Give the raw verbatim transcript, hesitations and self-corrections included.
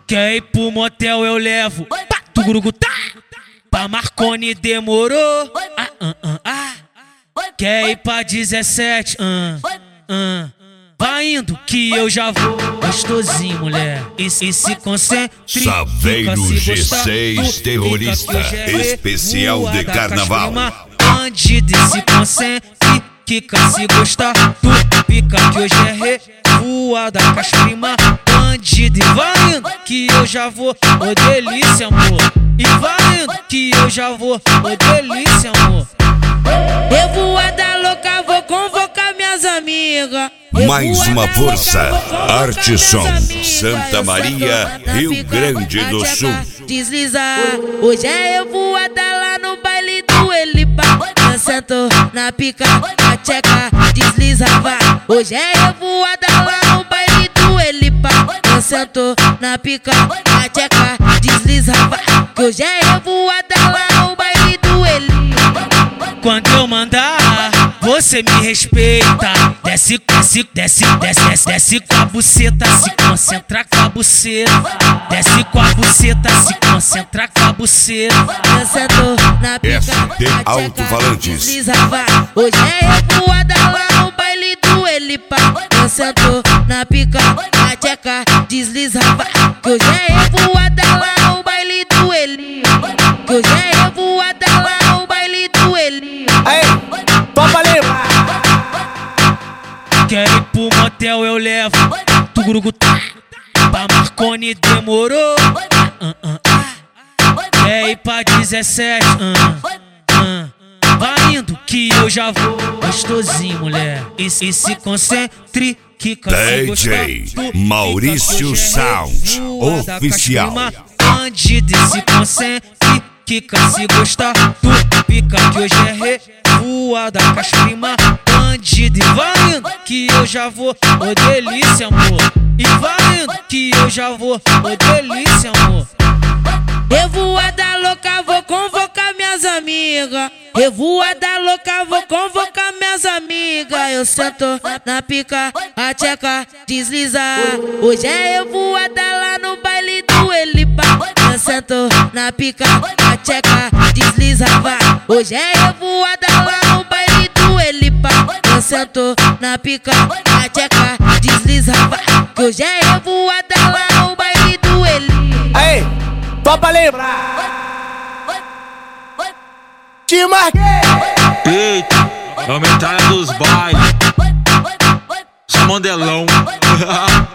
Quer ir pro motel eu levo. Tugurugu tá. Pra Marconi demorou. Ah, ah, ah, ah. Quer ir pra dezessete? Ah, ah. Vai indo que eu já vou. Gostosinho, mulher. E, e se concentre. Saveiro G seis Terrorista Especial de Carnaval. Bandido e se concentre. Kika se gostar. Tu pica que hoje é rei. Voa da caixa prima. Bandido e vai indo que eu já vou. Ô delícia, amor. E vai indo que eu já vou. Ô delícia, amor. Eu voada louca, vou convocar minhas amigas. Mais uma força, Arteson, Santa Maria, Rio Grande do Sul. Deslizar, hoje é eu voada lá no baile do Elipa. Eu sento na pica, na tcheca, desliza, vai. Hoje é eu voada lá no baile do Elipa. Eu sento na pica, na tcheca, desliza, vai. Que hoje é eu voada lá no baile do Elipa. Quando eu mandar, você me respeita. Desce, desce, desce, desce, desce, desce com a buceta, se concentra com a buceta. Desce com a buceta, se concentra com a buceta. Eu sento na pica, S T Alto-Falantes. desliza, vai. Hoje é eu voada lá no baile do Elipa. Eu sento na pica, na tcheca, desliza, vai. Que hoje é eu voada lá no baile do Elipa. Que hoje é eu voada lá no baile do Elipa. Aí, topa lembrar. Quer ir pro motel eu levo. Tugurugu tá. Pra Marconi demorou. Ah, ah, ah. Quer ir pra dezessete? Ah, ah. Vai indo que eu já vou. Gostosinho, mulher. E, e se concentre. Kika se gostar. D J Maurício Sound Oficial. Bandido e se concentre. Kika se gostar. Tu pica que hoje é rei. Voa da caixa prima. Bandido e vai indo que eu já vou. Ô delícia, amor. E vai indo que eu já vou. Ô delícia, amor. Eu voada louca, vou convocar minhas amigas. Eu voada louca, vou convocar minhas amigas. Eu sento na pica, a tcheca, deslizar. Hoje é eu voada lá no baile do Elipa. Eu sento na pica, a tcheca, desliza, vai. Hoje é eu voada lá no baile do Elipa. Eu sento na pica, a tcheca, desliza, vai. Que hoje é eu voada lá no baile do Elipa. Aí, topa lembrar. Te marquei. Eita, é o metralha dos bailes. Só modelão.